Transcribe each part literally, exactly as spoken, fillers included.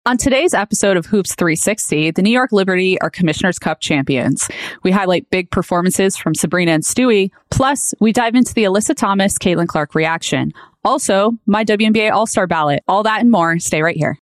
On today's episode of Hoops three sixty, the New York Liberty are Commissioner's Cup champions. We highlight big performances from Sabrina and Stewie, plus we dive into the Alyssa Thomas, Caitlin Clark reaction. Also, my W N B A All-Star ballot. All that and more. Stay right here.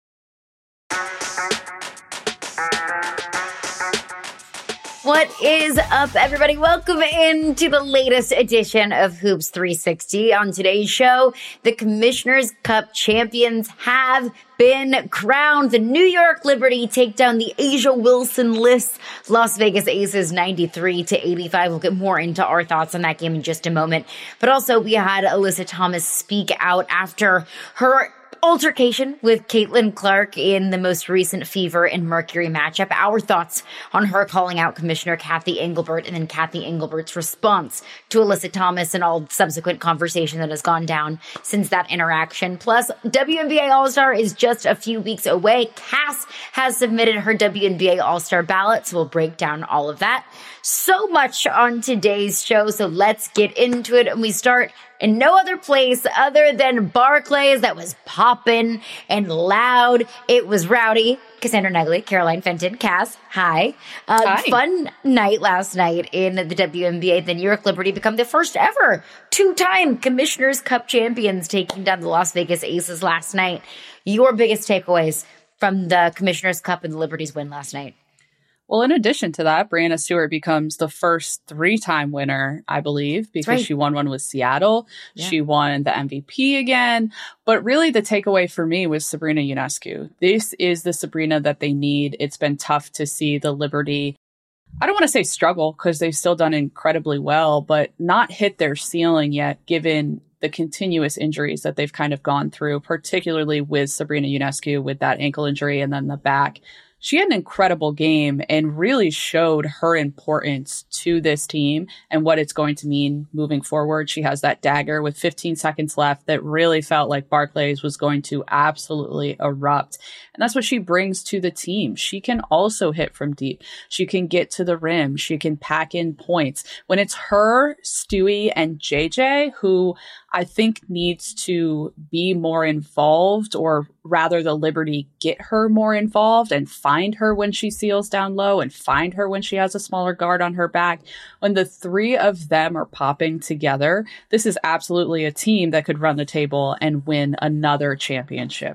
What is up, everybody? Welcome into the latest edition of Hoops three sixty. On today's show, the Commissioner's Cup champions have been crowned. The New York Liberty take down the A'ja Wilson-less Las Vegas Aces ninety-three to eighty-five. We'll get more into our thoughts on that game in just a moment. But also, we had Alyssa Thomas speak out after her altercation with Caitlin Clark in the most recent Fever and Mercury matchup. Our thoughts on her calling out Commissioner Cathy Engelbert and then Cathy Engelbert's response to Alyssa Thomas and all subsequent conversation that has gone down since that interaction. Plus, W N B A All-Star is just a few weeks away. Cass has submitted her W N B A All-Star ballot, so we'll break down all of that. So much on today's show, so let's get into it. And we start in no other place other than Barclays. That was poppin' and loud. It was rowdy. Cassandra Negley, Caroline Fenton, Cass, hi. Uh, hi. Fun night last night in the W N B A. The New York Liberty become the first ever two-time Commissioner's Cup champions, taking down the Las Vegas Aces last night. Your biggest takeaways from the Commissioner's Cup and the Liberty's win last night? Well, in addition to that, Breanna Stewart becomes the first three-time winner, I believe, because right. she won one with Seattle. Yeah. She won the M V P again. But really, the takeaway for me was Sabrina Ionescu. This is the Sabrina that they need. It's been tough to see the Liberty, I don't want to say struggle, because they've still done incredibly well, but not hit their ceiling yet, given the continuous injuries that they've kind of gone through, particularly with Sabrina Ionescu with that ankle injury and then the back. She had an incredible game and really showed her importance to this team and what it's going to mean moving forward. She has that dagger with fifteen seconds left that really felt like Barclays was going to absolutely erupt. And that's what she brings to the team. She can also hit from deep. She can get to the rim. She can pack in points. When it's her, Stewie, and J J, who I think needs to be more involved, or rather the Liberty get her more involved and find her when she seals down low and find her when she has a smaller guard on her back. When the three of them are popping together, this is absolutely a team that could run the table and win another championship.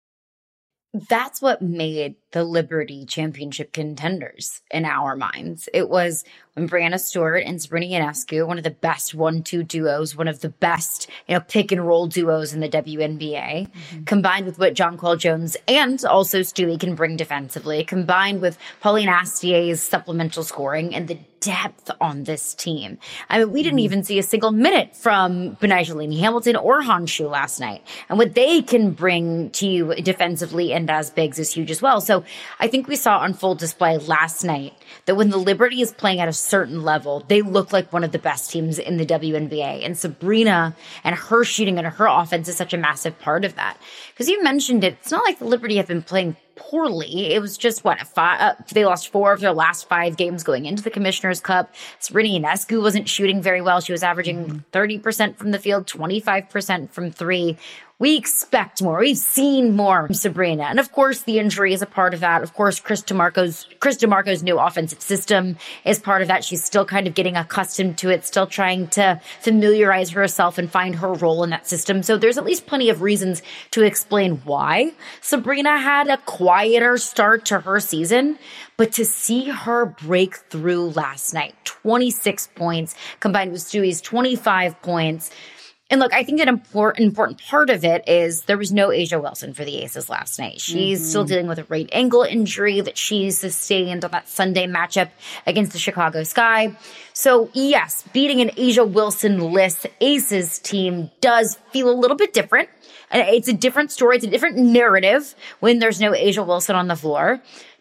That's what made the Liberty championship contenders in our minds. It was when Breanna Stewart and Sabrina Ionescu, one of the best one two duos, one of the best, you know, pick and roll duos in the W N B A, mm-hmm. combined with what Jonquel Jones and also Stewie can bring defensively, combined with Pauline Astier's supplemental scoring and the depth on this team. I mean, we didn't mm-hmm. even see a single minute from Betnijah Laney-Hamilton or Honshu last night. And what they can bring to you defensively and as bigs is huge as well. So I think we saw on full display last night that when the Liberty is playing at a certain level, they look like one of the best teams in the W N B A. And Sabrina and her shooting and her offense is such a massive part of that. Because you mentioned it, it's not like the Liberty have been playing poorly. It was just, what, a five, uh, they lost four of their last five games going into the Commissioner's Cup. Sabrina Ionescu wasn't shooting very well. She was averaging thirty percent from the field, twenty-five percent from three. We expect more. We've seen more from Sabrina. And of course, the injury is a part of that. Of course, Chris DeMarco's, Chris DeMarco's new offensive system is part of that. She's still kind of getting accustomed to it, still trying to familiarize herself and find her role in that system. So there's at least plenty of reasons to explain why Sabrina had a quieter start to her season. But to see her break through last night, twenty-six points combined with Stewie's twenty-five points. And look, I think an important, important part of it is there was no A'ja Wilson for the Aces last night. She's mm-hmm. still dealing with a right ankle injury that she sustained on that Sunday matchup against the Chicago Sky. So yes, beating an A'ja Wilson-less Aces team does feel a little bit different. And it's a different story. It's a different narrative when there's no A'ja Wilson on the floor.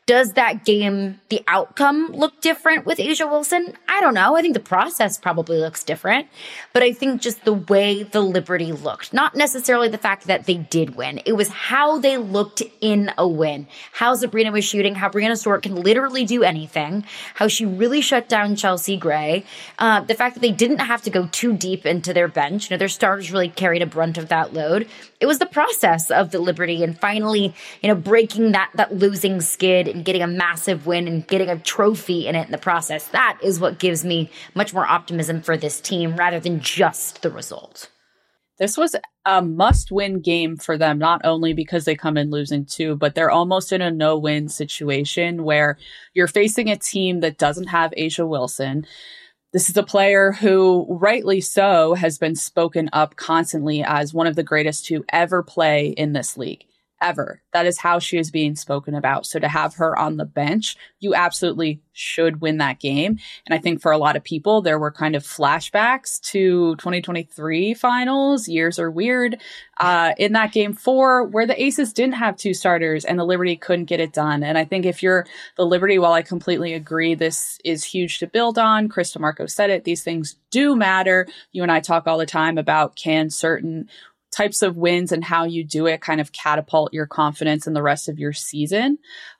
Does that game, the outcome look different with A'ja Wilson? I don't know. I think the process probably looks different. But I think just the way the Liberty looked, not necessarily the fact that they did win. It was how they looked in a win. How Sabrina was shooting, how Breanna Stewart can literally do anything, how she really shut down Chelsea Gray. Uh, the fact that they didn't have to go too deep into their bench. You know, their starters really carried a brunt of that load. It was the process of the Liberty and finally, you know, breaking that, that losing skid and getting a massive win and getting a trophy in it in the process. That is what gives me much more optimism for this team rather than just the result. This was a must-win game for them, not only because they come in losing two, but they're almost in a no-win situation where you're facing a team that doesn't have A'ja Wilson. This is a player who, rightly so, has been spoken up constantly as one of the greatest to ever play in this league. Ever. That is how she is being spoken about. So to have her on the bench, you absolutely should win that game. And I think for a lot of people, there were kind of flashbacks to twenty twenty-three finals. Years are weird. Uh, in that game four, where the Aces didn't have two starters and the Liberty couldn't get it done. And I think if you're the Liberty, while I completely agree, this is huge to build on. Chris DeMarco said it. These things do matter. You and I talk all the time about can certain types of wins and how you do it kind of catapult your confidence in the rest of your season.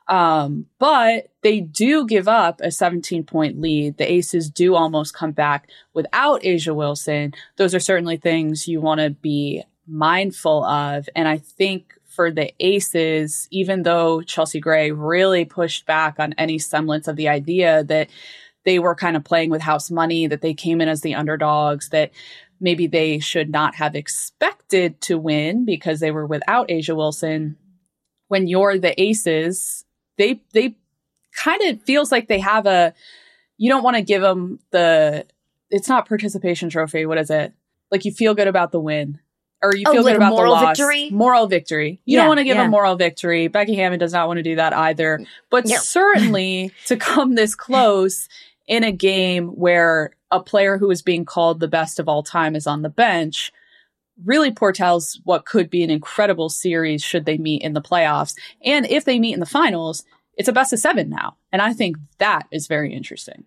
Um, but they do give up a seventeen point lead. The Aces do almost come back without A'ja Wilson. Those are certainly things you want to be mindful of. And I think for the Aces, even though Chelsea Gray really pushed back on any semblance of the idea that they were kind of playing with house money, that they came in as the underdogs, that maybe they should not have expected to win because they were without A'ja Wilson. When you're the Aces, they they kind of feels like they have a, you don't want to give them the, it's not participation trophy. What is it? Like you feel good about the win or you oh, feel like good about moral the loss. Victory? Moral victory. You yeah, don't want to give yeah. them moral victory. Becky Hammon does not want to do that either. But yep. certainly to come this close in a game where a player who is being called the best of all time is on the bench really foretells what could be an incredible series should they meet in the playoffs. And if they meet in the finals, it's a best of seven now. And I think that is very interesting.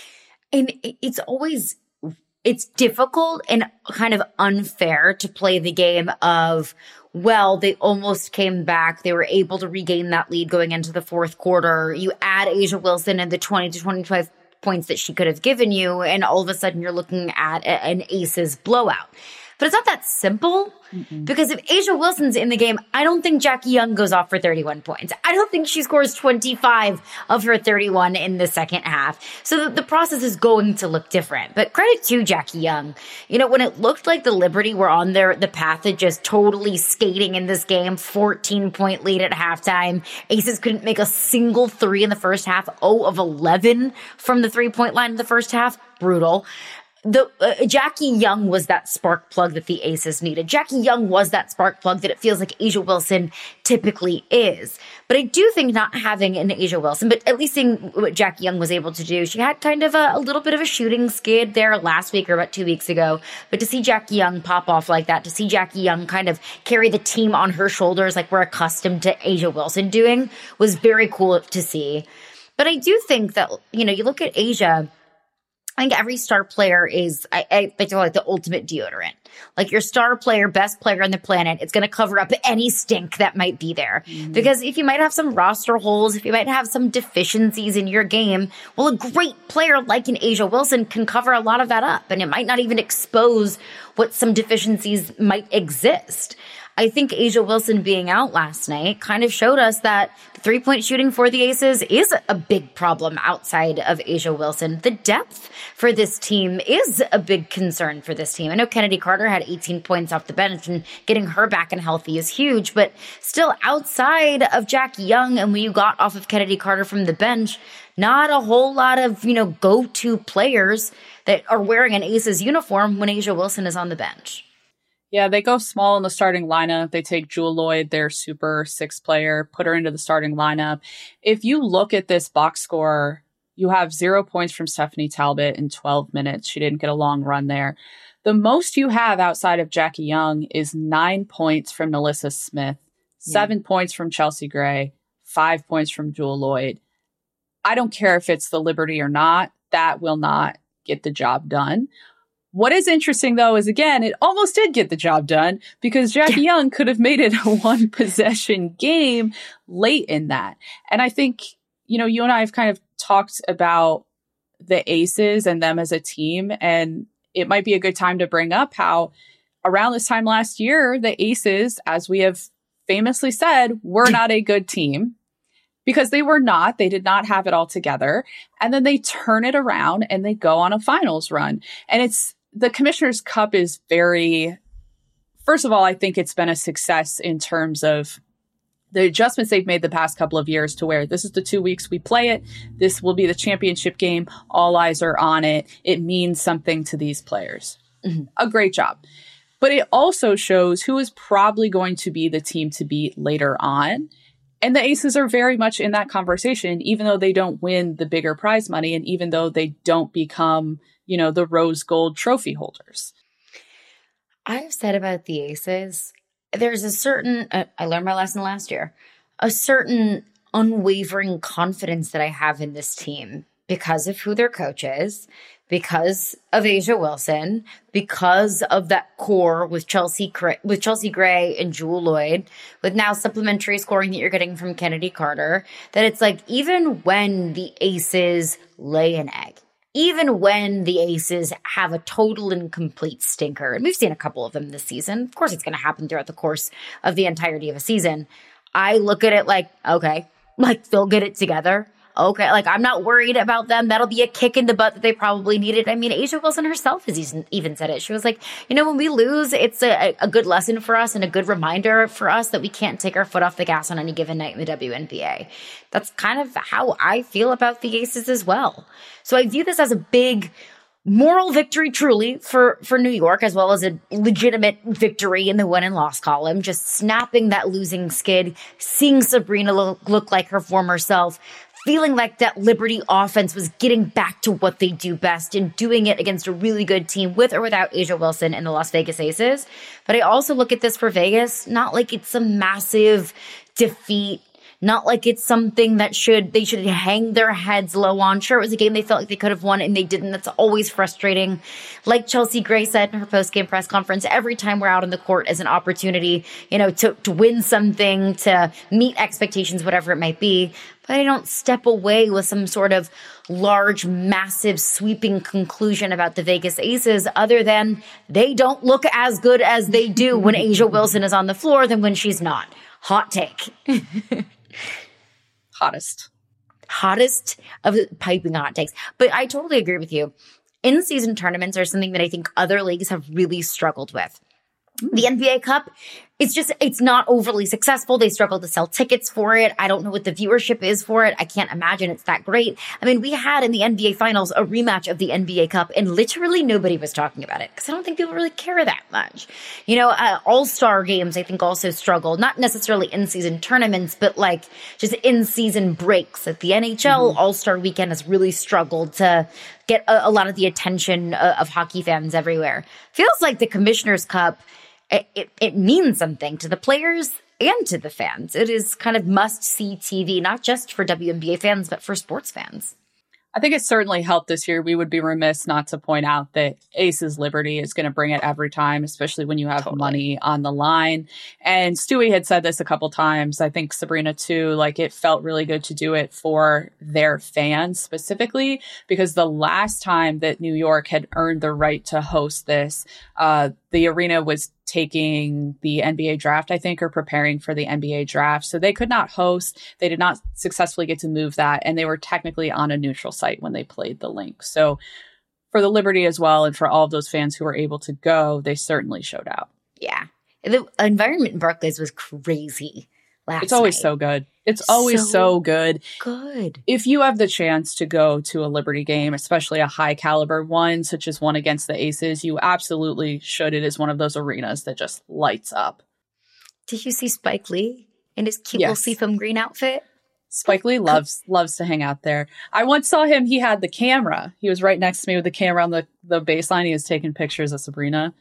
And it's always, it's difficult and kind of unfair to play the game of, well, they almost came back. They were able to regain that lead going into the fourth quarter. You add A'ja Wilson and the twenty to twenty-five points that she could have given you, and all of a sudden you're looking at a, an Aces blowout. But it's not that simple. Mm-mm. Because if A'ja Wilson's in the game, I don't think Jackie Young goes off for thirty-one points. I don't think she scores twenty-five of her thirty-one in the second half. So the, the process is going to look different. But credit to Jackie Young. You know, when it looked like the Liberty were on their the path of just totally skating in this game, fourteen point lead at halftime. Aces couldn't make a single three in the first half. zero of eleven from the three-point line in the first half. Brutal. The uh, Jackie Young was that spark plug that the Aces needed. Jackie Young was that spark plug that it feels like A'ja Wilson typically is. But I do think not having an A'ja Wilson, but at least seeing what Jackie Young was able to do, she had kind of a, a little bit of a shooting skid there last week or about two weeks ago. But to see Jackie Young pop off like that, to see Jackie Young kind of carry the team on her shoulders like we're accustomed to A'ja Wilson doing was very cool to see. But I do think that, you know, you look at A'ja, I think every star player is, I, I, I feel like the ultimate deodorant. Like your star player, best player on the planet, it's going to cover up any stink that might be there. Mm-hmm. Because if you might have some roster holes, if you might have some deficiencies in your game, well, a great player like an A'ja Wilson can cover a lot of that up. And it might not even expose what some deficiencies might exist. I think A'ja Wilson being out last night kind of showed us that the three-point shooting for the Aces is a big problem outside of A'ja Wilson. The depth for this team is a big concern for this team. I know Kennedy Carter had eighteen points off the bench, and getting her back and healthy is huge, but still outside of Jackie Young and when you got off of Kennedy Carter from the bench, not a whole lot of, you know, go-to players that are wearing an Aces uniform when A'ja Wilson is on the bench. Yeah, they go small in the starting lineup. They take Jewell Loyd, their super six player, put her into the starting lineup. If you look at this box score, you have zero points from Stephanie Talbot in twelve minutes. She didn't get a long run there. The most you have outside of Jackie Young is nine points from NaLyssa Smith, seven yeah. points from Chelsea Gray, five points from Jewell Loyd. I don't care if it's the Liberty or not. That will not get the job done. What is interesting, though, is, again, it almost did get the job done because Jackie Young could have made it a one-possession game late in that. And I think, you know, you and I have kind of talked about the Aces and them as a team, and it might be a good time to bring up how around this time last year, the Aces, as we have famously said, were not a good team. Because they were not, they did not have it all together. And then they turn it around and they go on a finals run. And it's, the Commissioner's Cup is very, first of all, I think it's been a success in terms of the adjustments they've made the past couple of years to where this is the two weeks we play it. This will be the championship game. All eyes are on it. It means something to these players. Mm-hmm. A great job. But it also shows who is probably going to be the team to beat later on. And the Aces are very much in that conversation, even though they don't win the bigger prize money and even though they don't become, you know, the rose gold trophy holders. I've said about the Aces, there's a certain, uh, I learned my lesson last year, a certain unwavering confidence that I have in this team because of who their coach is, because of A'ja Wilson, because of that core with Chelsea with Chelsea Gray and Jewell Loyd, with now supplementary scoring that you're getting from Kennedy Carter, that it's like even when the Aces lay an egg, even when the Aces have a total and complete stinker, and we've seen a couple of them this season, of course it's going to happen throughout the course of the entirety of a season, I look at it like, okay, like they'll get it together. Okay, like I'm not worried about them. That'll be a kick in the butt that they probably needed. I mean, A'ja Wilson herself has even said it. She was like, you know, when we lose, it's a, a good lesson for us and a good reminder for us that we can't take our foot off the gas on any given night in the W N B A. That's kind of how I feel about the Aces as well. So I view this as a big moral victory, truly, for, for New York, as well as a legitimate victory in the win and loss column. Just snapping that losing skid, seeing Sabrina look, look like her former self, feeling like that Liberty offense was getting back to what they do best and doing it against a really good team with or without A'ja Wilson and the Las Vegas Aces. But I also look at this for Vegas, not like it's a massive defeat, not like it's something that should they should hang their heads low on. Sure, it was a game they felt like they could have won and they didn't. That's always frustrating. Like Chelsea Gray said in her post-game press conference, every time we're out on the court as an opportunity, you know, to, to win something, to meet expectations, whatever it might be. But I don't step away with some sort of large, massive, sweeping conclusion about the Vegas Aces other than they don't look as good as they do when A'ja Wilson is on the floor than when she's not. Hot take. Hottest. Hottest of the piping hot takes. But I totally agree with you. In-season tournaments are something that I think other leagues have really struggled with. The N B A Cup, it's just, it's not overly successful. They struggle to sell tickets for it. I don't know what the viewership is for it. I can't imagine it's that great. I mean, we had in the N B A Finals a rematch of the N B A Cup, and literally nobody was talking about it because I don't think people really care that much. You know, uh, All-Star games, I think, also struggle. Not necessarily in-season tournaments, but like just in-season breaks. At the N H L, mm-hmm. All-Star Weekend has really struggled to get a, a lot of the attention uh, of hockey fans everywhere. Feels like the Commissioner's Cup, It, it, it means something to the players and to the fans. It is kind of must-see T V, not just for W N B A fans, but for sports fans. I think it certainly helped this year. We would be remiss not to point out that Aces Liberty is going to bring it every time, especially when you have totally. money on the line. And Stewie had said this a couple times. I think Sabrina too, like it felt really good to do it for their fans specifically, because the last time that New York had earned the right to host this, uh, the arena was taking the N B A draft, I think, or preparing for the N B A draft. So they could not host. They did not successfully get to move that. And they were technically on a neutral site when they played the link. So for the Liberty as well, and for all of those fans who were able to go, they certainly showed out. Yeah. The environment in Barclays was crazy last It's always night. so good. It's always so, so good. Good. If you have the chance to go to a Liberty game, especially a high caliber one, such as one against the Aces, you absolutely should. It is one of those arenas that just lights up. Did you see Spike Lee in his cute yes. little seafoam green outfit? Spike Lee loves loves to hang out there. I once saw him. He had the camera. He was right next to me with the camera on the, the baseline. He was taking pictures of Sabrina.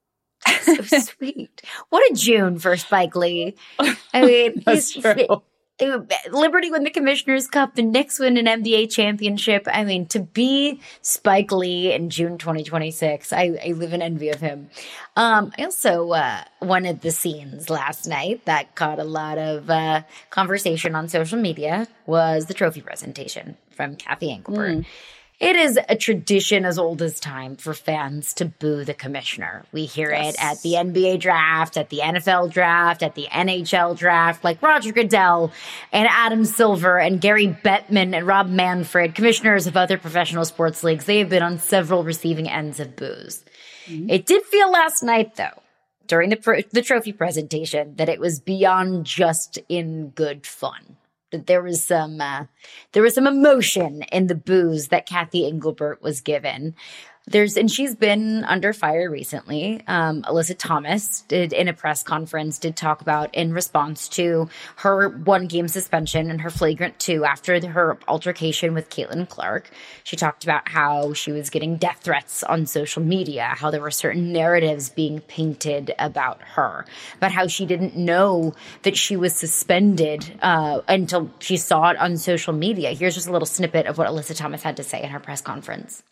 So sweet. What a June for Spike Lee. I mean, That's he's true. Liberty win the Commissioner's Cup, the Knicks win an N B A championship. I mean, to be Spike Lee in June twenty twenty-six, I, I live in envy of him. Um, I also, uh, one of the scenes last night that caught a lot of uh, conversation on social media was the trophy presentation from Cathy Engelbert. Mm. It is a tradition as old as time for fans to boo the commissioner. We hear yes. it at the N B A draft, at the N F L draft, at the N H L draft, like Roger Goodell and Adam Silver and Gary Bettman and Rob Manfred, commissioners of other professional sports leagues. They have been on several receiving ends of boos. Mm-hmm. It did feel last night, though, during the, pro- the trophy presentation, that it was beyond just in good fun. That there was some uh, there was some emotion in the boos that Cathy Engelbert was given. There's and she's been under fire recently. Um, Alyssa Thomas did in a press conference did talk about in response to her one game suspension and her flagrant two after the, her altercation with Caitlin Clark. She talked about how she was getting death threats on social media, how there were certain narratives being painted about her, about how she didn't know that she was suspended uh, until she saw it on social media. Here's just a little snippet of what Alyssa Thomas had to say in her press conference.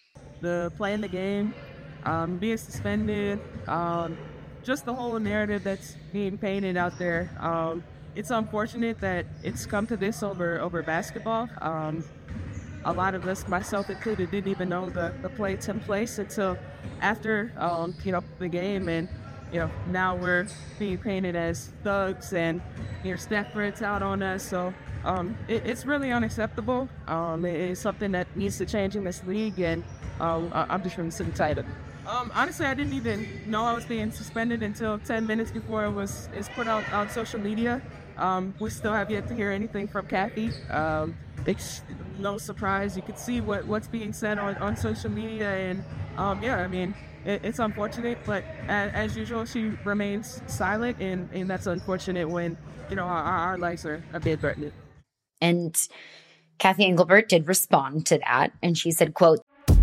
The playing the game, um, being suspended, um, just the whole narrative that's being painted out there. Um, it's unfortunate that it's come to this over over basketball. Um, a lot of us, myself included, didn't even know the, the play took place until after um, you know the game, and you know now we're being painted as thugs and you know Stafford's out on us. So um, it, it's really unacceptable. Um, it, it's something that needs to change in this league, and Um, I'm just really sitting tight. Um, honestly, I didn't even know I was being suspended until ten minutes before it was is put out on social media. Um, we still have yet to hear anything from Cathy. Um, it's no surprise. You can see what, what's being said on, on social media. And um, yeah, I mean, it, it's unfortunate. But as, as usual, she remains silent. And, and that's unfortunate when, you know, our, our lives are a bit threatened. And Cathy Engelbert did respond to that. And she said, quote,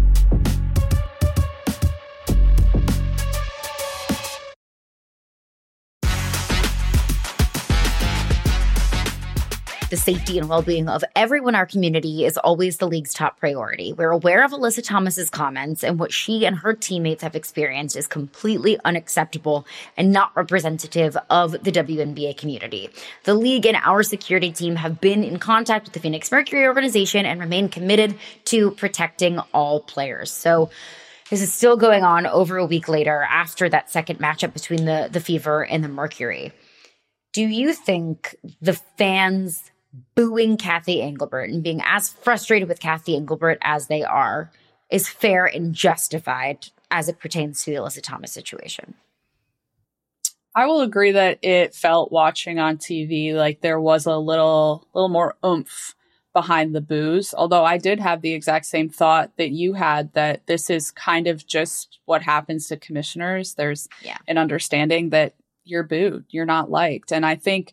the safety and well-being of everyone in our community is always the league's top priority. We're aware of Alyssa Thomas's comments, and what she and her teammates have experienced is completely unacceptable and not representative of the W N B A community. The league and our security team have been in contact with the Phoenix Mercury organization and remain committed to protecting all players. So this is still going on over a week later after that second matchup between the, the Fever and the Mercury. Do you think the fans booing Cathy Engelbert and being as frustrated with Cathy Engelbert as they are is fair and justified as it pertains to the Alyssa Thomas situation? I will agree that it felt, watching on T V, like there was a little, little more oomph behind the boos. Although I did have the exact same thought that you had, that this is kind of just what happens to commissioners. There's yeah. an understanding that you're booed, you're not liked. And I think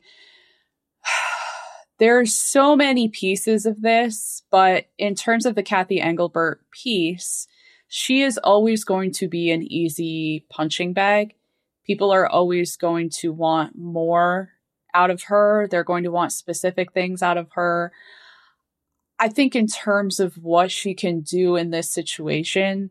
there's so many pieces of this, but in terms of the Cathy Engelbert piece, she is always going to be an easy punching bag. People are always going to want more out of her. They're going to want specific things out of her. I think in terms of what she can do in this situation,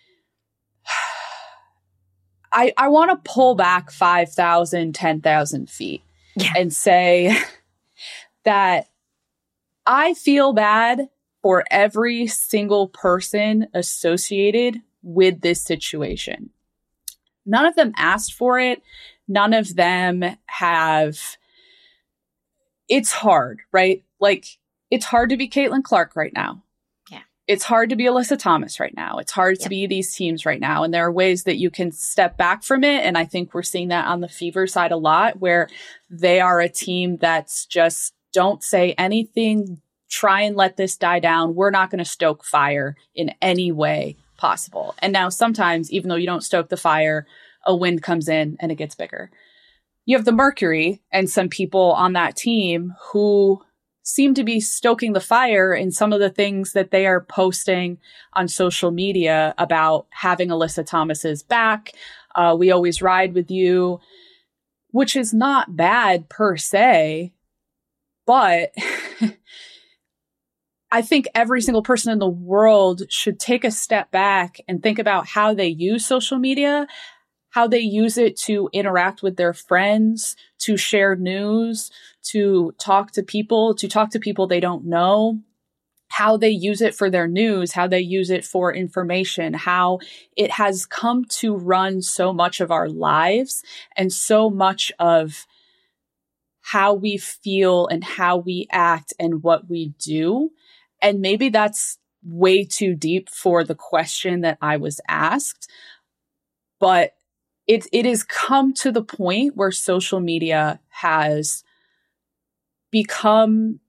I, I want to pull back five thousand, ten thousand feet yeah. and say that I feel bad for every single person associated with this situation. None of them asked for it. None of them have. It's hard, right? Like, it's hard to be Caitlin Clark right now. Yeah. It's hard to be Alyssa Thomas right now. It's hard yep. to be these teams right now. And there are ways that you can step back from it. And I think we're seeing that on the Fever side a lot, where they are a team that's just, don't say anything, try and let this die down. We're not going to stoke fire in any way possible. And now sometimes, even though you don't stoke the fire, a wind comes in and it gets bigger. You have the Mercury and some people on that team who seem to be stoking the fire in some of the things that they are posting on social media about having Alyssa Thomas's back. Uh, we always ride with you, which is not bad per se. But I think every single person in the world should take a step back and think about how they use social media, how they use it to interact with their friends, to share news, to talk to people, to talk to people they don't know, how they use it for their news, how they use it for information, how it has come to run so much of our lives and so much of how we feel and how we act and what we do. And maybe that's way too deep for the question that I was asked, but it it has come to the point where social media has become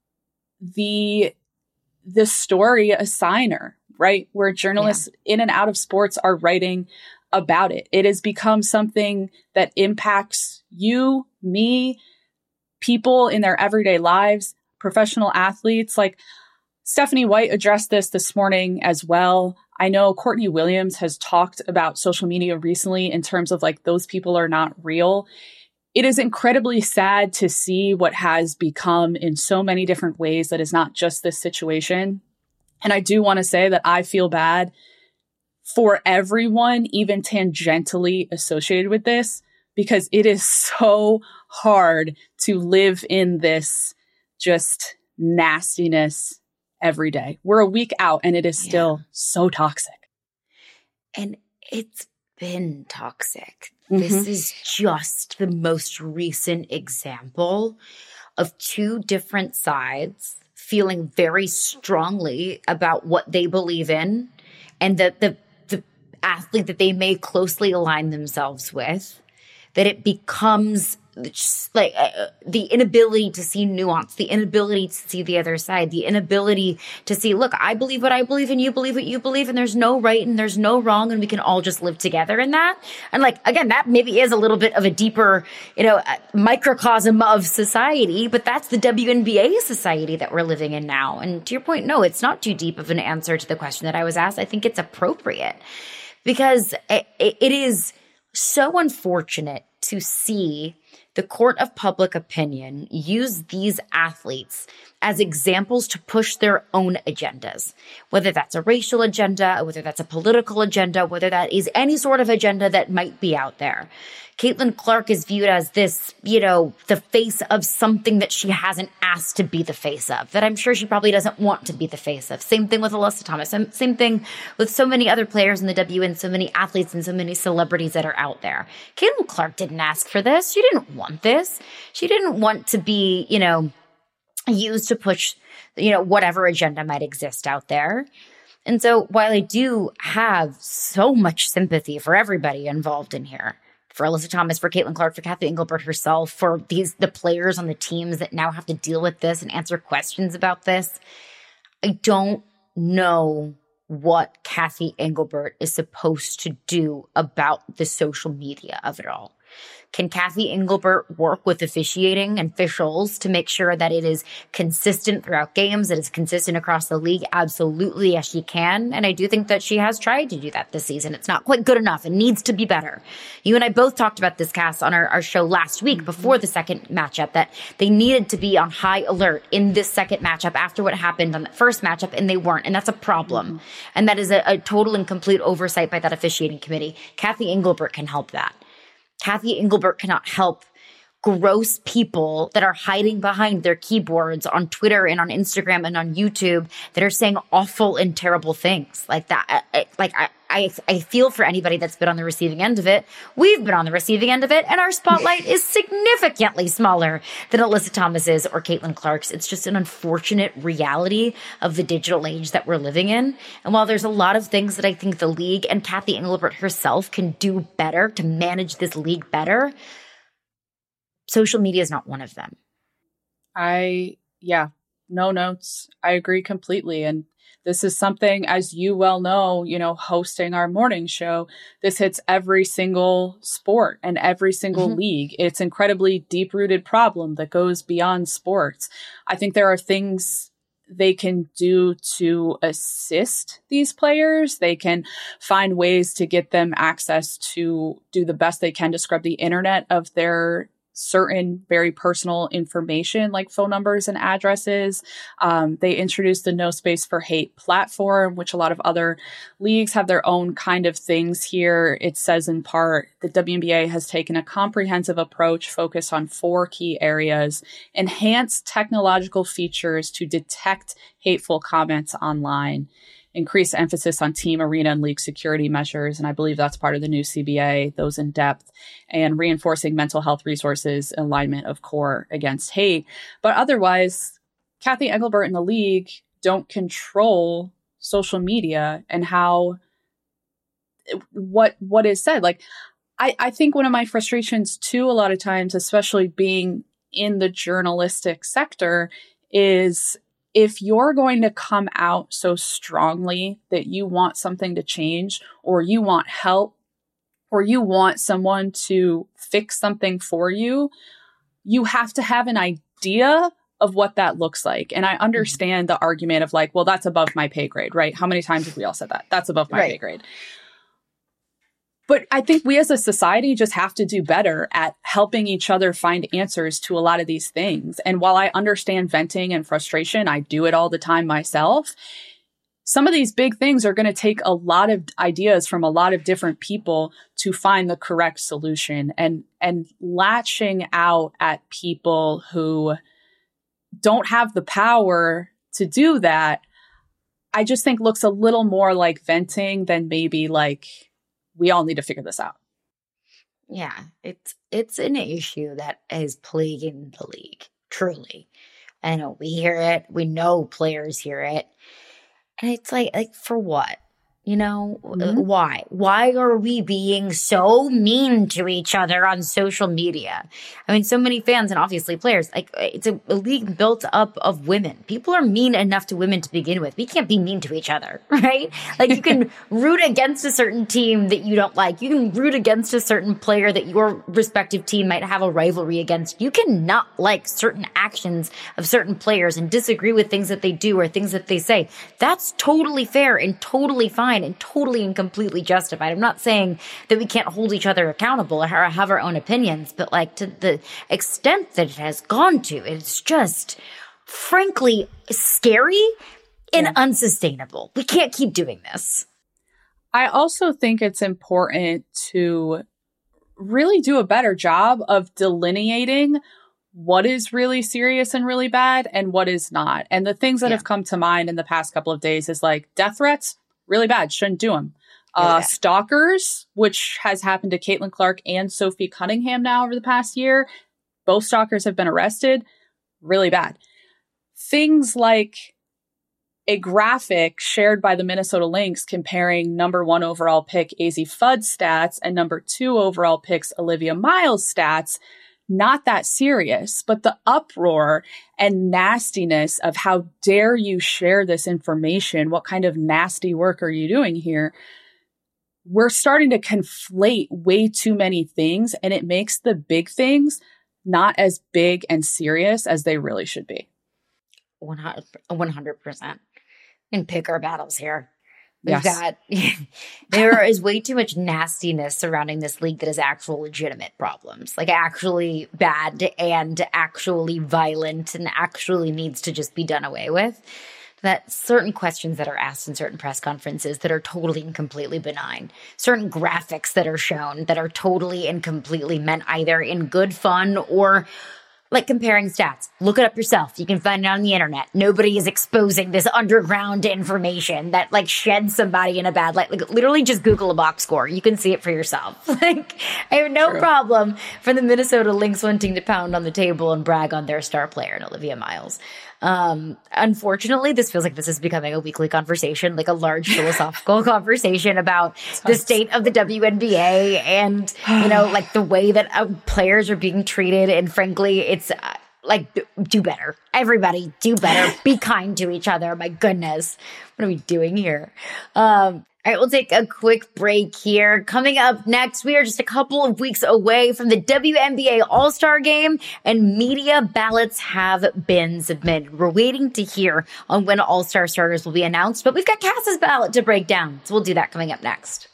the the story assigner, right? Where journalists yeah. in and out of sports are writing about it. It has become something that impacts you, me, people in their everyday lives, professional athletes. Like Stephanie White addressed this this morning as well. I know Courtney Williams has talked about social media recently in terms of like, those people are not real. It is incredibly sad to see what has become in so many different ways that is not just this situation. And I do want to say that I feel bad for everyone, even tangentially associated with this, because it is so hard to live in this just nastiness every day. We're a week out and it is still yeah. so toxic. And it's been toxic. Mm-hmm. This is just the most recent example of two different sides feeling very strongly about what they believe in and that the, the athlete that they may closely align themselves with, that it becomes just like uh, the inability to see nuance, the inability to see the other side, the inability to see, look, I believe what I believe and you believe what you believe and there's no right and there's no wrong and we can all just live together in that. And like, again, that maybe is a little bit of a deeper, you know, microcosm of society, but that's the W N B A society that we're living in now. And to your point, no, it's not too deep of an answer to the question that I was asked. I think it's appropriate because it, it is so unfortunate to see the court of public opinion use these athletes as examples to push their own agendas, whether that's a racial agenda, whether that's a political agenda, whether that is any sort of agenda that might be out there. Caitlin Clark is viewed as this, you know, the face of something that she hasn't asked to be the face of, that I'm sure she probably doesn't want to be the face of. Same thing with Alyssa Thomas. Same thing with so many other players in the W N, so many athletes and so many celebrities that are out there. Caitlin Clark didn't ask for this. She didn't want this. She didn't want to be, you know, used to push, you know, whatever agenda might exist out there. And so while I do have so much sympathy for everybody involved in here, for Alyssa Thomas, for Caitlin Clark, for Cathy Engelbert herself, for these the players on the teams that now have to deal with this and answer questions about this, I don't know what Cathy Engelbert is supposed to do about the social media of it all. Can Cathy Engelbert work with officiating and officials to make sure that it is consistent throughout games, that it's consistent across the league? Absolutely, yes, she can. And I do think that she has tried to do that this season. It's not quite good enough. It needs to be better. You and I both talked about this, Cass, on our, our show last week before the second matchup, that they needed to be on high alert in this second matchup after what happened on the first matchup, and they weren't. And that's a problem. Mm-hmm. And that is a, a total and complete oversight by that officiating committee. Cathy Engelbert can help that. Cathy Engelbert cannot help gross people that are hiding behind their keyboards on Twitter and on Instagram and on YouTube that are saying awful and terrible things like that. I, like I, I, I feel for anybody that's been on the receiving end of it. We've been on the receiving end of it, and our spotlight is significantly smaller than Alyssa Thomas's or Caitlin Clark's. It's just an unfortunate reality of the digital age that we're living in. And while there's a lot of things that I think the league and Cathy Engelbert herself can do better to manage this league better, social media is not one of them. I, yeah, no notes. I agree completely. And this is something, as you well know, you know, hosting our morning show, this hits every single sport and every single mm-hmm. league. It's an incredibly deep-rooted problem that goes beyond sports. I think there are things they can do to assist these players. They can find ways to get them access to do the best they can to scrub the internet of their certain very personal information like phone numbers and addresses. Um, they introduced the No Space for Hate platform, which a lot of other leagues have their own kind of things here. It says in part, the W N B A has taken a comprehensive approach focused on four key areas: enhance technological features to detect hateful comments online, increased emphasis on team, arena, and league security measures, and I believe that's part of the new C B A, those in depth, and reinforcing mental health resources, alignment of core against hate. But otherwise, Cathy Engelbert and the league don't control social media and how, what what is said. Like, I, I think one of my frustrations too, a lot of times, especially being in the journalistic sector, is if you're going to come out so strongly that you want something to change, or you want help, or you want someone to fix something for you, you have to have an idea of what that looks like. And I understand mm-hmm. the argument of like, well, that's above my pay grade, right? How many times have we all said that? That's above my right. pay grade. But I think we as a society just have to do better at helping each other find answers to a lot of these things. And while I understand venting and frustration, I do it all the time myself. Some of these big things are going to take a lot of ideas from a lot of different people to find the correct solution. And, and latching out at people who don't have the power to do that, I just think looks a little more like venting than maybe like, we all need to figure this out. Yeah, it's it's an issue that is plaguing the league, truly. I know we hear it. We know players hear it. And it's like, like for what? You know, mm-hmm. why? Why are we being so mean to each other on social media? I mean, so many fans and obviously players, like it's a, a league built up of women. People are mean enough to women to begin with. We can't be mean to each other, right? Like you can root against a certain team that you don't like. You can root against a certain player that your respective team might have a rivalry against. You cannot like certain actions of certain players and disagree with things that they do or things that they say. That's totally fair and totally fine and totally and completely justified. I'm not saying that we can't hold each other accountable or have our own opinions, but like to the extent that it has gone to, it's just frankly scary and yeah. unsustainable. We can't keep doing this. I also think it's important to really do a better job of delineating what is really serious and really bad and what is not. And the things that yeah. have come to mind in the past couple of days is like death threats. Really bad. Shouldn't do them. Uh, yeah. Stalkers, which has happened to Caitlin Clark and Sophie Cunningham now over the past year. Both stalkers have been arrested. Really bad. Things like a graphic shared by the Minnesota Lynx comparing number one overall pick Azzi Fudd's stats and number two overall picks Olivia Miles' stats. Not that serious, but the uproar and nastiness of how dare you share this information? What kind of nasty work are you doing here? We're starting to conflate way too many things, and it makes the big things not as big and serious as they really should be. one hundred percent. And pick our battles here. We've yes. got, there is way too much nastiness surrounding this league that is actual legitimate problems, like actually bad and actually violent and actually needs to just be done away with. That certain questions that are asked in certain press conferences that are totally and completely benign, certain graphics that are shown that are totally and completely meant either in good fun or like comparing stats. Look it up yourself. You can find it on the internet. Nobody is exposing this underground information that like sheds somebody in a bad light. Like literally just Google a box score. You can see it for yourself. Like I have no True. problem for the Minnesota Lynx wanting to pound on the table and brag on their star player and Olivia Miles. Um, unfortunately, this feels like this is becoming a weekly conversation, like a large philosophical conversation about the state of the W N B A and, you know, like the way that uh, players are being treated. And frankly, it's uh, like, do, do better. Everybody do better. Be kind to each other. My goodness. What are we doing here? Um, All right, we'll take a quick break here. Coming up next, we are just a couple of weeks away from the W N B A All-Star Game, and media ballots have been submitted. We're waiting to hear on when All-Star starters will be announced, but we've got Cass's ballot to break down, so we'll do that coming up next.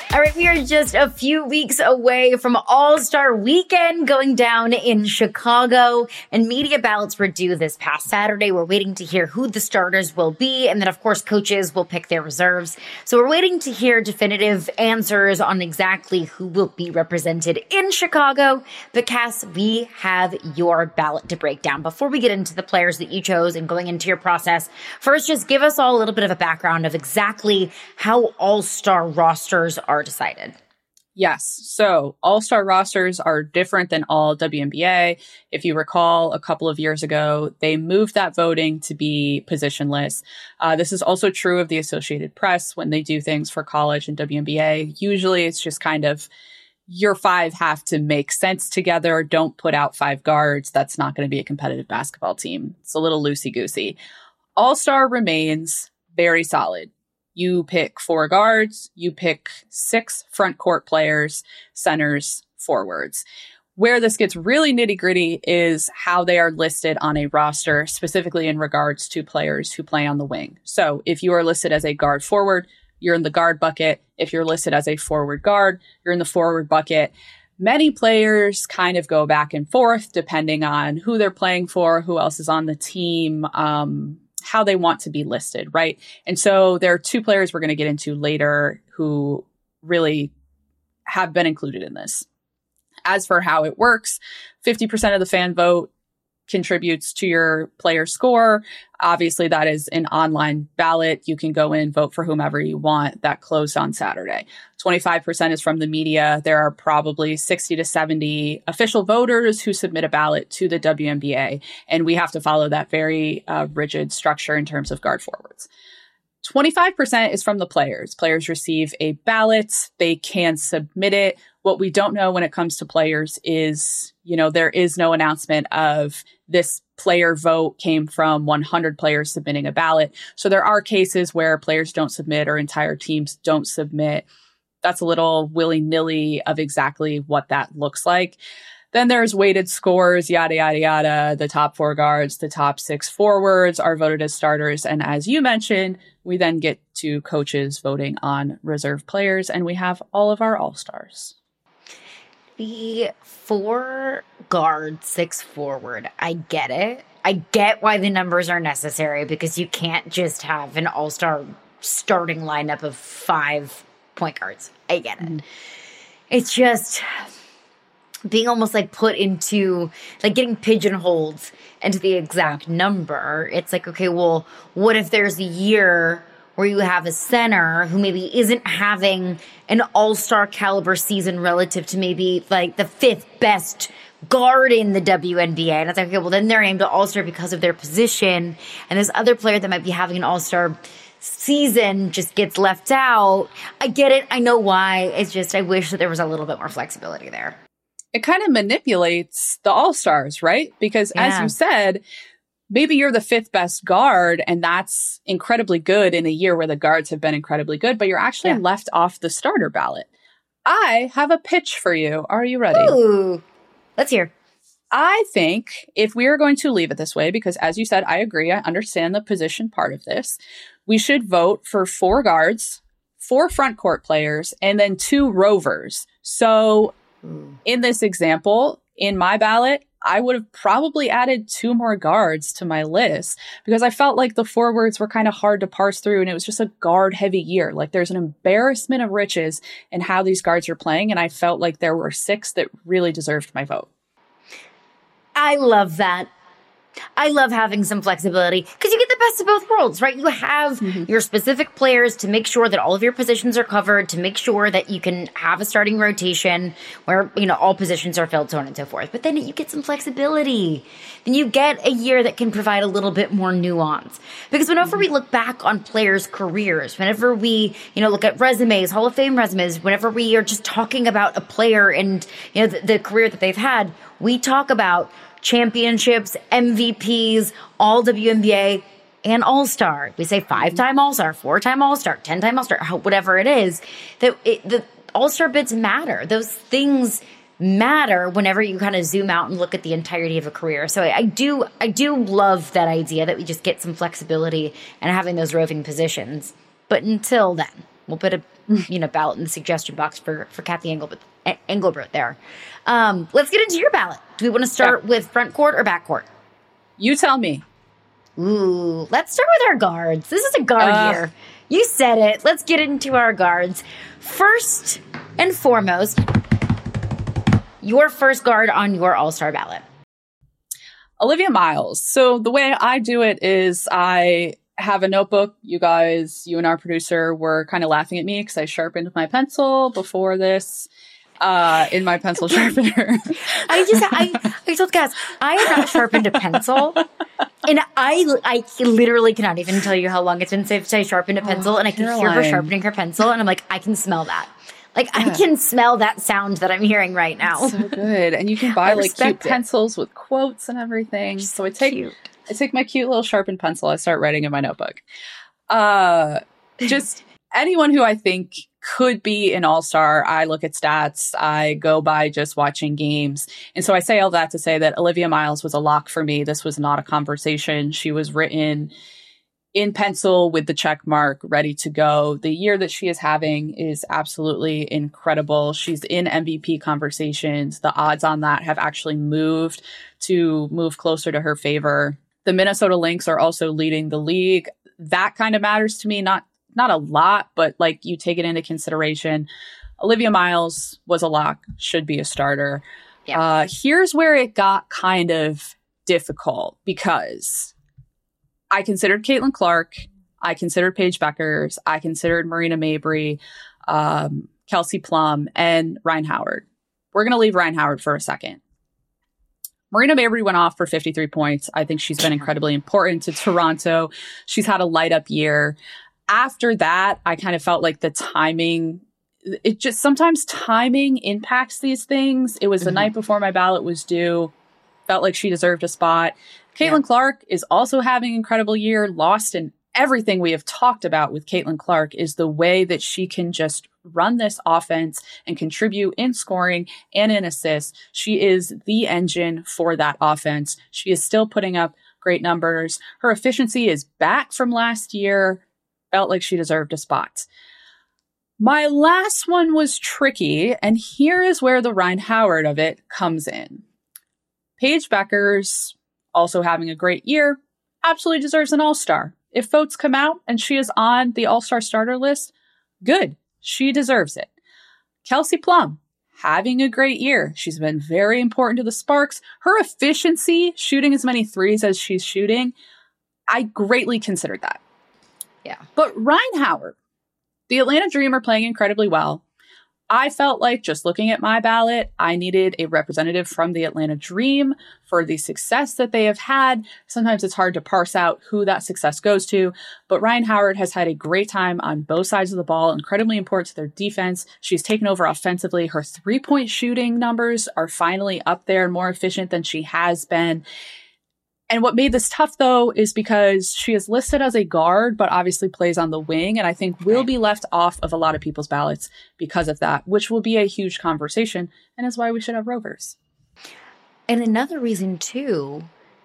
All right, we are just a few weeks away from All-Star Weekend going down in Chicago, and media ballots were due this past Saturday. We're waiting to hear who the starters will be, and then, of course, coaches will pick their reserves. So we're waiting to hear definitive answers on exactly who will be represented in Chicago. But, Cass, we have your ballot to break down. Before we get into the players that you chose and going into your process, first, just give us all a little bit of a background of exactly how All-Star rosters are decided. Yes. So all-star rosters are different than all W N B A. If you recall, a couple of years ago, they moved that voting to be positionless. Uh, this is also true of the Associated Press when they do things for college and W N B A. Usually it's just kind of your five have to make sense together. Don't put out five guards. That's not going to be a competitive basketball team. It's a little loosey-goosey. All-star remains very solid. You pick four guards, you pick six front court players, centers, forwards. Where this gets really nitty gritty is how they are listed on a roster, specifically in regards to players who play on the wing. So if you are listed as a guard forward, you're in the guard bucket. If you're listed as a forward guard, you're in the forward bucket. Many players kind of go back and forth depending on who they're playing for, who else is on the team, um, how they want to be listed, right? And so there are two players we're going to get into later who really have been included in this. As for how it works, fifty percent of the fan vote contributes to your player score. Obviously, that is an online ballot. You can go in, vote for whomever you want. That closed on Saturday. twenty-five percent is from the media. There are probably sixty to seventy official voters who submit a ballot to the W N B A, and we have to follow that very uh, rigid structure in terms of guard forwards. twenty-five percent is from the players. Players receive a ballot. They can submit it. What we don't know when it comes to players is, you know, there is no announcement of this player vote came from one hundred players submitting a ballot. So there are cases where players don't submit or entire teams don't submit. That's a little willy-nilly of exactly what that looks like. Then there's weighted scores, yada, yada, yada. The top four guards, the top six forwards are voted as starters. And as you mentioned, we then get to coaches voting on reserve players, and we have all of our all-stars. The four guard, six forward. I get it. I get why the numbers are necessary because you can't just have an all-star starting lineup of five point guards. I get it. Mm. It's just being almost like put into, like getting pigeonholed into the exact number. It's like, okay, well, what if there's a year where you have a center who maybe isn't having an all-star caliber season relative to maybe like the fifth best guard in the W N B A. And it's like, okay, well, then they're named an all-star because of their position. And this other player that might be having an all-star season just gets left out. I get it. I know why. It's just, I wish that there was a little bit more flexibility there. It kind of manipulates the all-stars, right? Because yeah. as you said, maybe you're the fifth best guard, and that's incredibly good in a year where the guards have been incredibly good, but you're actually yeah. left off the starter ballot. I have a pitch for you. Are you ready? Ooh, let's hear. I think if we are going to leave it this way, because as you said, I agree, I understand the position part of this, we should vote for four guards, four front court players, and then two rovers. So Ooh. in this example, in my ballot, I would have probably added two more guards to my list because I felt like the forwards were kind of hard to parse through and it was just a guard heavy year. Like there's an embarrassment of riches in how these guards are playing. And I felt like there were six that really deserved my vote. I love that. I love having some flexibility because you get the best of both worlds, right? You have mm-hmm. your specific players to make sure that all of your positions are covered, to make sure that you can have a starting rotation where, you know, all positions are filled, so on and so forth. But then you get some flexibility. Then you get a year that can provide a little bit more nuance. Because whenever mm-hmm. we look back on players' careers, whenever we, you know, look at resumes, Hall of Fame resumes, whenever we are just talking about a player and, you know, the, the career that they've had, we talk about championships, M V Ps, all W N B A, and All-Star. We say five-time All-Star, four-time All-Star, ten-time All-Star, whatever it is. That it, the All-Star bids matter. Those things matter whenever you kind of zoom out and look at the entirety of a career. So I, I do I do love that idea that we just get some flexibility and having those roving positions. But until then, We'll put a you know ballot in the suggestion box for, for Cathy Engelbert, Engelbert there. Um, let's get into your ballot. Do we want to start yeah. with front court or back court? You tell me. Ooh, let's start with our guards. This is a guard uh, year. You said it. Let's get into our guards. First and foremost, your first guard on your All-Star ballot. Olivia Miles. So the way I do it is I have a notebook. You guys, you and our producer were kind of laughing at me because I sharpened my pencil before this uh, in my pencil sharpener. I just, I, I told guys, I have not sharpened a pencil. And I, I literally cannot even tell you how long it's been since I sharpened a pencil. Oh, and I can Caroline. hear her sharpening her pencil. And I'm like, I can smell that. Like, yeah. I can smell that sound that I'm hearing right now. It's so good. And you can buy like cute it. pencils with quotes and everything. So I take cute. I take my cute little sharpened pencil. I start writing in my notebook. Uh, just anyone who I think could be an all-star. I look at stats. I go by just watching games. And so I say all that to say that Olivia Miles was a lock for me. This was not a conversation. She was written in pencil with the check mark, ready to go. The year that she is having is absolutely incredible. She's in M V P conversations. The odds on that have actually moved to move closer to her favor. The Minnesota Lynx are also leading the league. That kind of matters to me. Not not a lot, but like you take it into consideration. Olivia Miles was a lock, should be a starter. Yeah. Uh, here's where it got kind of difficult because I considered Caitlin Clark, I considered Paige Bueckers, I considered Marina Mabrey, um, Kelsey Plum, and Rhyne Howard. We're going to leave Rhyne Howard for a second. Marina Mabrey went off for fifty-three points. I think she's been incredibly important to Toronto. She's had a light up year. After that, I kind of felt like the timing, it just sometimes timing impacts these things. It was the mm-hmm. night before my ballot was due. Felt like she deserved a spot. Caitlin yeah. Clark is also having an incredible year. Lost in everything we have talked about with Caitlin Clark is the way that she can just run this offense and contribute in scoring and in assists. She is the engine for that offense. She is still putting up great numbers. Her efficiency is back from last year. Felt like she deserved a spot. My last one was tricky, and here is where the Rhyne Howard of it comes in. Paige Bueckers, also having a great year, absolutely deserves an all-star. If votes come out and she is on the all-star starter list, good. She deserves it. Kelsey Plum, having a great year. She's been very important to the Sparks. Her efficiency, shooting as many threes as she's shooting, I greatly considered that. Yeah. But Rhyne Howard, the Atlanta Dream are playing incredibly well. I felt like just looking at my ballot, I needed a representative from the Atlanta Dream for the success that they have had. Sometimes it's hard to parse out who that success goes to, but Rhyne Howard has had a great time on both sides of the ball, incredibly important to their defense. She's taken over offensively. Her three-point shooting numbers are finally up there and more efficient than she has been. And what made this tough, though, is because she is listed as a guard, but obviously plays on the wing, and I think will be left off of a lot of people's ballots because of that, which will be a huge conversation, and is why we should have Rovers. And another reason, too,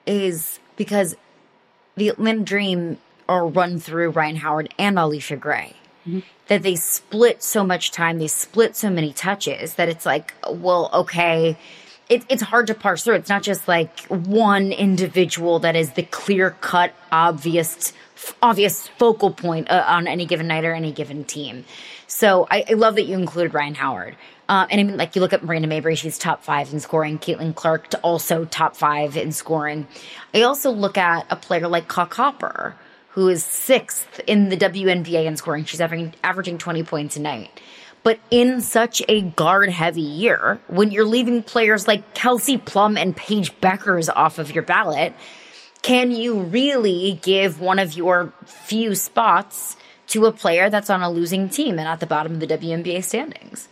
is because the Atlanta Dream are run through Rhyne Howard and Allisha Gray. Mm-hmm. That they split so much time, they split so many touches, that it's like, well, okay, It, it's hard to parse through. It's not just like one individual that is the clear-cut, obvious, obvious focal point uh, on any given night or any given team. So I, I love that you included Rhyne Howard. Uh, and I mean, like you look at Marina Mabrey, she's top five in scoring. Caitlin Clark also top five in scoring. I also look at a player like Ka Copper, who is sixth in the W N B A in scoring. She's averaging, averaging twenty points a night. But in such a guard-heavy year, when you're leaving players like Kelsey Plum and Paige Bueckers off of your ballot, can you really give one of your few spots to a player that's on a losing team and at the bottom of the W N B A standings?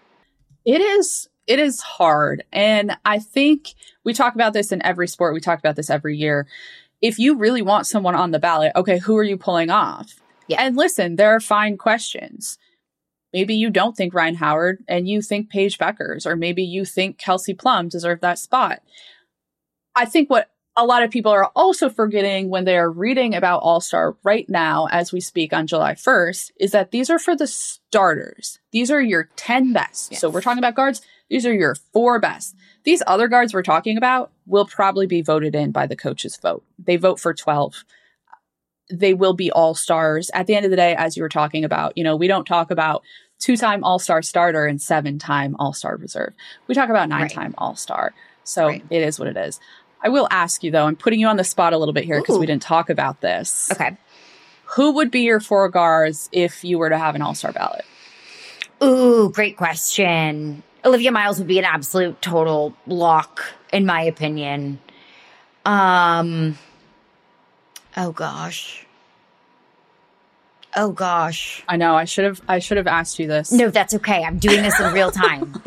It is it is hard. And I think we talk about this in every sport. We talk about this every year. If you really want someone on the ballot, okay, who are you pulling off? Yeah. And listen, there are fine questions. Maybe you don't think Rhyne Howard and you think Paige Bueckers, or maybe you think Kelsey Plum deserved that spot. I think what a lot of people are also forgetting when they are reading about All-Star right now, as we speak on July first, is that these are for the starters. These are your ten best. Yes. So we're talking about guards. These are your four best. These other guards we're talking about will probably be voted in by the coaches' vote. They vote for twelve. They will be all-stars. At the end of the day, as you were talking about, you know, we don't talk about two-time all-star starter and seven-time all-star reserve. We talk about nine-time right. all-star. So right. it is what it is. I will ask you, though, I'm putting you on the spot a little bit here because we didn't talk about this. Okay. Who would be your four guards if you were to have an all-star ballot? Ooh, great question. Olivia Miles would be an absolute total lock, in my opinion. Um, oh, gosh. Oh, gosh. I know. I should have I should have asked you this. No, that's okay. I'm doing this in real time.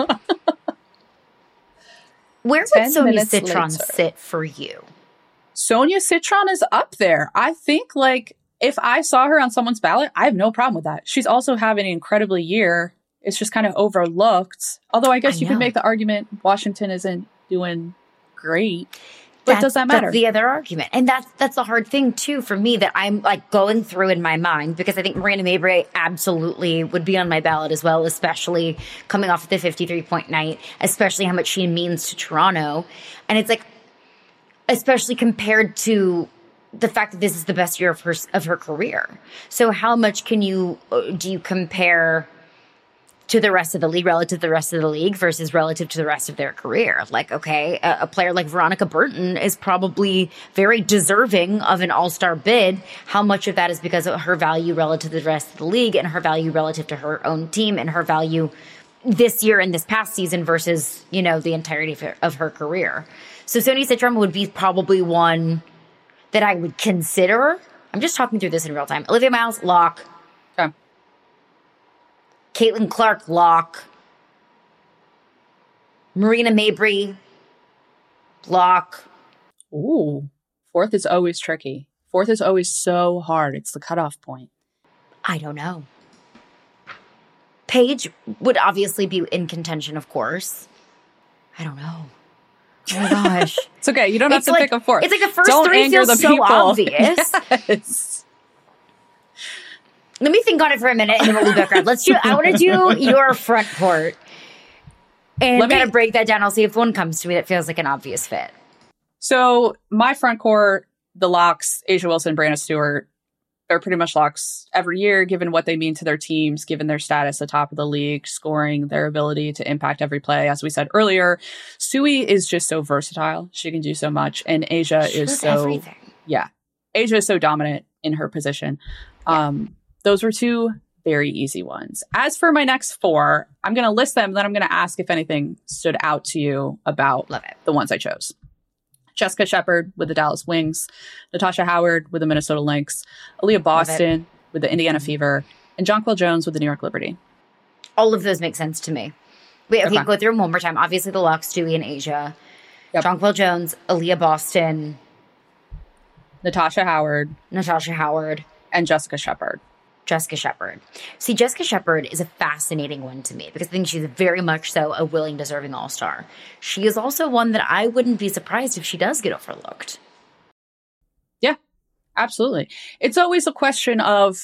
Where would Sonia Citron later. sit for you? Sonia Citron is up there. I think, like, if I saw her on someone's ballot, I have no problem with that. She's also having an incredible year. It's just kind of overlooked. Although I guess I you know. could make the argument Washington isn't doing great. But that's, does that matter? That's the other argument. And that's that's the hard thing, too, for me that I'm like going through in my mind, because I think Miranda Mabrey absolutely would be on my ballot as well, especially coming off of the fifty-three point night, especially how much she means to Toronto. And it's like, especially compared to the fact that this is the best year of her, of her career. So how much can you, do you compare to the rest of the league, relative to the rest of the league versus relative to the rest of their career? Like, okay, a, a player like Veronica Burton is probably very deserving of an all-star bid. How much of that is because of her value relative to the rest of the league and her value relative to her own team and her value this year and this past season versus, you know, the entirety of her, of her career? So Sonia Citron would be probably one that I would consider. I'm just talking through this in real time. Olivia Miles, lock. Okay. Caitlin Clark, lock. Marina Mabrey, lock. Ooh, fourth is always tricky. Fourth is always so hard. It's the cutoff point. I don't know. Paige would obviously be in contention, of course. I don't know. Oh my gosh. It's okay. You don't have it's to like, pick a fourth. It's like the first don't three anger feels the so people. obvious. Yes. Let me think on it for a minute and then we'll loop back around. Let's do, I want to do your front court and Let kind me, of break that down. I'll see if one comes to me that feels like an obvious fit. So my front court, the locks, A'ja Wilson, Breanna Stewart, they're pretty much locks every year, given what they mean to their teams, given their status atop of the league, scoring, their ability to impact every play. As we said earlier, Sui is just so versatile. She can do so much. And A'ja she is so, everything. yeah, A'ja is so dominant in her position. Yeah. Um, Those were two very easy ones. As for my next four, I'm going to list them, then I'm going to ask if anything stood out to you about Love it. the ones I chose. Jessica Shepard with the Dallas Wings, Natasha Howard with the Minnesota Lynx, Aaliyah Boston with the Indiana Fever, and Jonquel Jones with the New York Liberty. All of those make sense to me. Wait, okay, okay. Go through them one more time. Obviously, the locks, Stewie and A'ja. Yep. Jonquel Jones, Aaliyah Boston, Natasha Howard, Natasha Howard, and Jessica Shepard. Jessica Shepard. See, Jessica Shepard is a fascinating one to me because I think she's very much so a willing, deserving all-star. She is also one that I wouldn't be surprised if she does get overlooked. Yeah, absolutely. It's always a question of,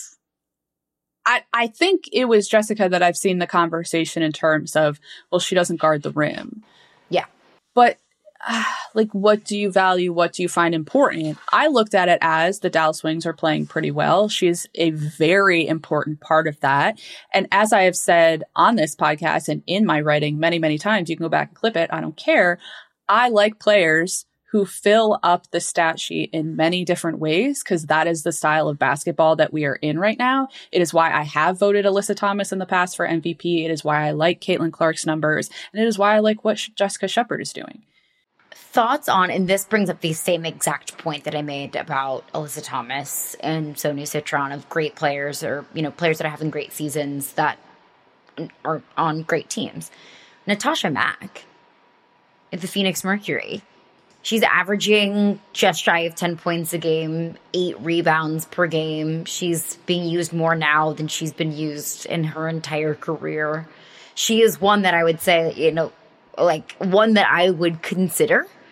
I, I think it was Jessica that I've seen the conversation in terms of, well, she doesn't guard the rim. Yeah. But uh, like, what do you value? What do you find important? I looked at it as the Dallas Wings are playing pretty well. She's a very important part of that. And as I have said on this podcast and in my writing many, many times, you can go back and clip it. I don't care. I like players who fill up the stat sheet in many different ways, because that is the style of basketball that we are in right now. It is why I have voted Alyssa Thomas in the past for M V P. It is why I like Caitlin Clark's numbers. And it is why I like what Jessica Shepard is doing. Thoughts on, and this brings up the same exact point that I made about Alyssa Thomas and Sonia Citron, of great players, or, you know, players that are having great seasons that are on great teams. Natasha Mack at the Phoenix Mercury. She's averaging just shy of ten points a game, eight rebounds per game. She's being used more now than she's been used in her entire career. She is one that I would say, you know, like one that I would consider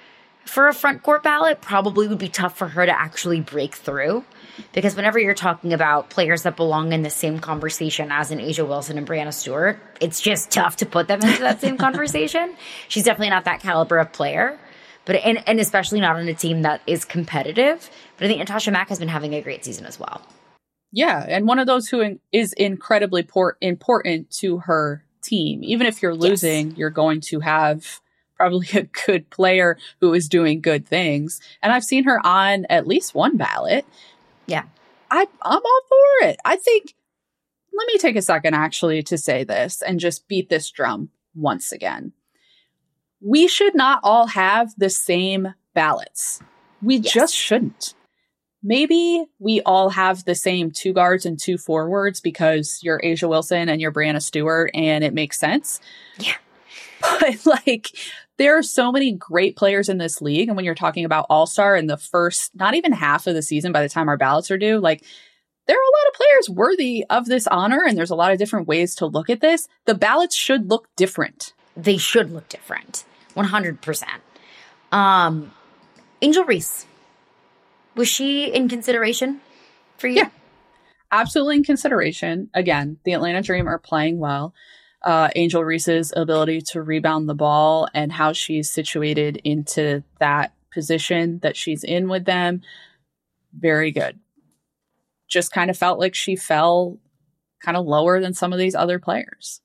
for a front court ballot probably would be tough for her to actually break through. Because whenever you're talking about players that belong in the same conversation as an A'ja Wilson and Breanna Stewart, it's just tough to put them into that same conversation. She's definitely not that caliber of player, but and, and especially not on a team that is competitive. But I think Natasha Mack has been having a great season as well. Yeah, and one of those who in, is incredibly por- important to her team. Even if you're losing, yes. you're going to have probably a good player who is doing good things. And I've seen her on at least one ballot. Yeah. I, I'm all for it. I think, let me take a second actually to say this and just beat this drum once again. We should not all have the same ballots. We yes. just shouldn't. Maybe we all have the same two guards and two forwards because you're A'ja Wilson and you're Breanna Stewart and it makes sense. Yeah. But like, there are so many great players in this league. And when you're talking about All-Star in the first, not even half of the season by the time our ballots are due, like there are a lot of players worthy of this honor. And there's a lot of different ways to look at this. The ballots should look different. They should look different. one hundred percent. Um, Angel Reese. Was she in consideration for you? Yeah, absolutely in consideration. Again, the Atlanta Dream are playing well. Uh, Angel Reese's ability to rebound the ball and how she's situated into that position that she's in with them, very good. Just kind of felt like she fell kind of lower than some of these other players.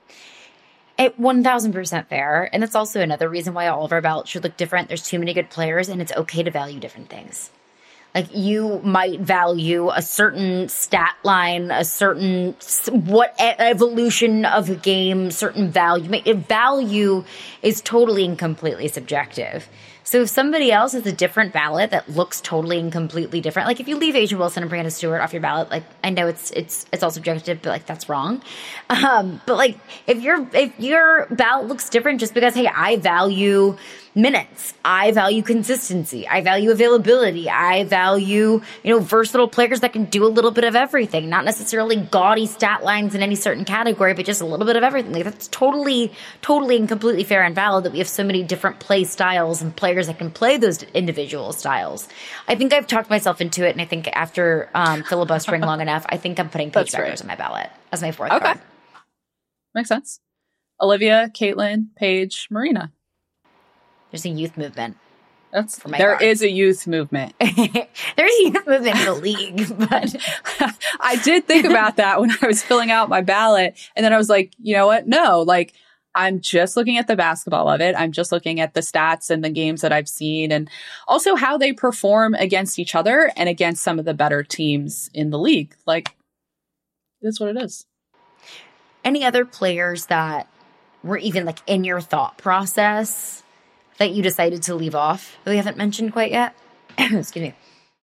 At one thousand percent fair. And that's also another reason why all of our ballots should look different. There's too many good players and it's okay to value different things. Like you might value a certain stat line, a certain what evolution of a game, certain value. Value is totally and completely subjective. So if somebody else has a different ballot that looks totally and completely different, like if you leave A'ja Wilson and Breanna Stewart off your ballot, like I know it's it's it's all subjective, but like that's wrong. Um, but like if your if your ballot looks different just because hey, I value minutes, I value consistency, I value availability, I value, you know, versatile players that can do a little bit of everything, not necessarily gaudy stat lines in any certain category, but just a little bit of everything. Like that's totally, totally and completely fair and valid that we have so many different play styles and players that can play those individual styles. I think I've talked myself into it, and I think after um, filibustering long enough, I think I'm putting Paige Bueckers right. on my ballot as my fourth okay. card. Makes sense. Olivia, Caitlin, Paige, Marina. There's a youth movement. That's for my there cards. Is a youth movement. There's a youth movement in the league, but I did think about that when I was filling out my ballot, and then I was like, you know what? No, like I'm just looking at the basketball of it. I'm just looking at the stats and the games that I've seen, and also how they perform against each other and against some of the better teams in the league. Like, that's what it is. Any other players that were even like in your thought process that you decided to leave off that we haven't mentioned quite yet? Excuse me.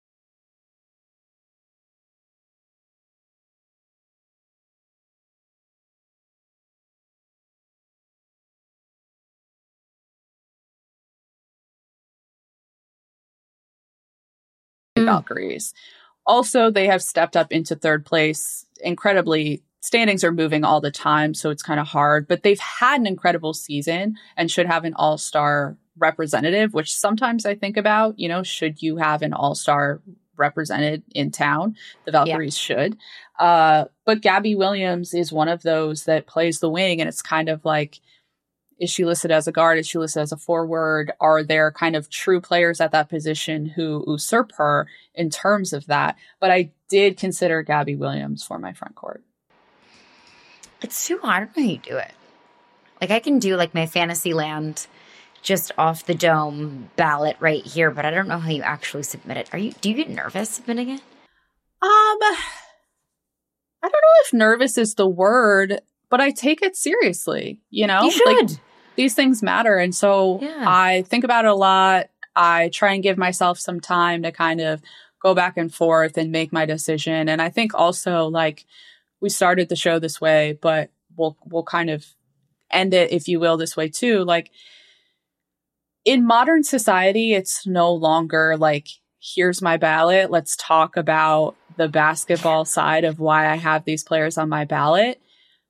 Valkyries. Also, they have stepped up into third place. Incredibly, standings are moving all the time, so it's kind of hard. But they've had an incredible season and should have an all-star representative, which sometimes I think about, you know, should you have an all-star represented in town? The Valkyries yeah. should. Uh, but Gabby Williams is one of those that plays the wing, and it's kind of like, is she listed as a guard? Is she listed as a forward? Are there kind of true players at that position who usurp her in terms of that? But I did consider Gabby Williams for my front court. It's too hard. I don't know how you do it. Like I can do like my Fantasyland just off the dome ballot right here, but I don't know how you actually submit it. Are you? Do you get nervous submitting it? Um, I don't know if nervous is the word, but I take it seriously. You know, you should. Like, these things matter, and so yeah. I think about it a lot. I try and give myself some time to kind of go back and forth and make my decision. And I think also like we started the show this way, but we'll we'll kind of end it, if you will, this way too. Like in modern society, it's no longer like, here's my ballot. Let's talk about the basketball side of why I have these players on my ballot.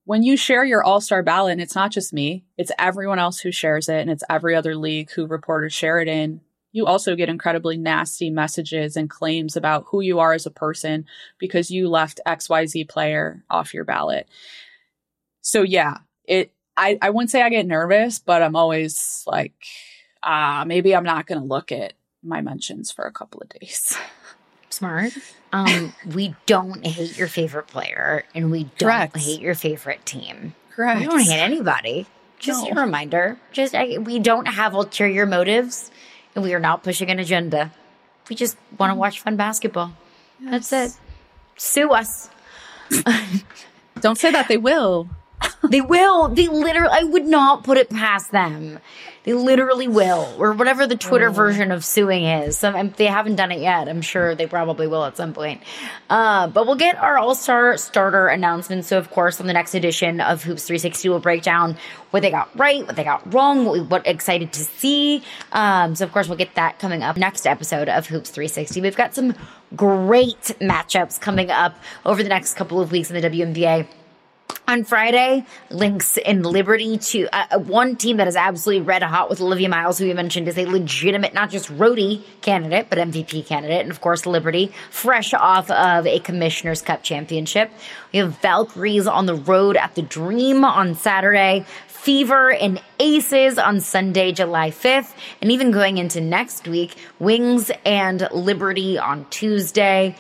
when you share your all-star ballot, and it's not just me, it's everyone else who shares it, and it's every other league who reporters share it in, you also get incredibly nasty messages and claims about who you are as a person because you left X Y Z player off your ballot. So yeah, it. I, I wouldn't say I get nervous, but I'm always like, ah, uh, maybe I'm not going to look at my mentions for a couple of days. Smart. Um, we don't hate your favorite player, and we don't Correct. hate your favorite team. Correct. We don't hate anybody. Just no. a reminder. Just I, we don't have ulterior motives, and we are not pushing an agenda. We just want to watch fun basketball. Yes. That's it. Sue us. Don't say that. They will. They will. They literally, I would not put it past them. They literally will. Or whatever the Twitter oh. version of suing is. Some, if they haven't done it yet, I'm sure they probably will at some point. Uh, but we'll get our All-Star starter announcements. So, of course, on the next edition of Hoops three sixty, we'll break down what they got right, what they got wrong, what, we, what excited to see. Um, so, of course, we'll get that coming up next episode of Hoops three sixty. We've got some great matchups coming up over the next couple of weeks in the W N B A. On Friday, Lynx and Liberty, to uh, one team that is absolutely red hot with Olivia Miles, who we mentioned is a legitimate, not just roadie candidate, but M V P candidate. And of course, Liberty, fresh off of a Commissioner's Cup championship. We have Valkyries on the road at the Dream on Saturday. Fever and Aces on Sunday, July fifth. And even going into next week, Wings and Liberty on Tuesday.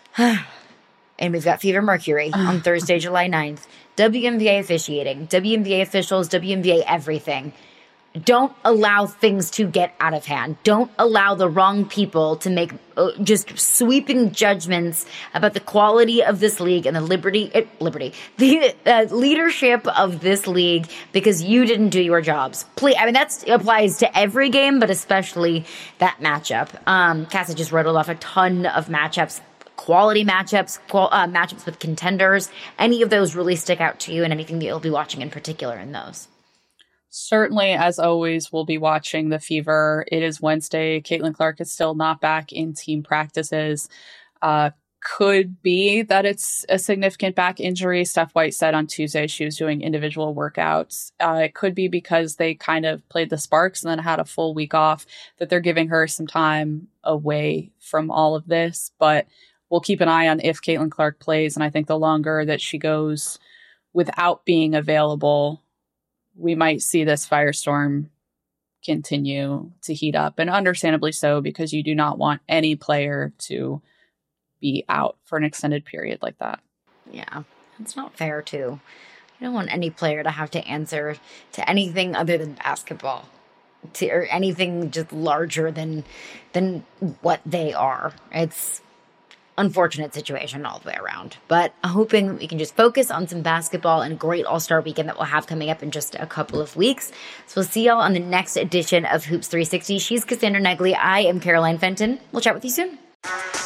And we've got Fever Mercury on Thursday, July ninth. W N B A officiating, W N B A officials, W N B A everything. Don't allow things to get out of hand. Don't allow the wrong people to make uh, just sweeping judgments about the quality of this league and the liberty, uh, liberty, the uh, leadership of this league because you didn't do your jobs. Please, I mean, that applies to every game, but especially that matchup. Um, Casa just rattled off a ton of matchups. Quality matchups, qual- uh, matchups with contenders. Any of those really stick out to you, and anything that you'll be watching in particular in those? Certainly, as always, we'll be watching the Fever. It is Wednesday. Caitlin Clark is still not back in team practices. Uh, could be that it's a significant back injury. Steph White said on Tuesday she was doing individual workouts. Uh, it could be because they kind of played the Sparks and then had a full week off, that they're giving her some time away from all of this. But we'll keep an eye on if Caitlin Clark plays, and I think the longer that she goes without being available, we might see this firestorm continue to heat up, and understandably so, because you do not want any player to be out for an extended period like that. Yeah, it's not fair, too. You don't want any player to have to answer to anything other than basketball, to, or anything just larger than than what they are. It's unfortunate situation all the way around, but hoping we can just focus on some basketball and a great All-Star weekend that we'll have coming up in just a couple of weeks. So we'll see y'all on the next edition of Hoops three sixty. She's Cassandra Negley. I am Caroline Fenton. We'll chat with you soon.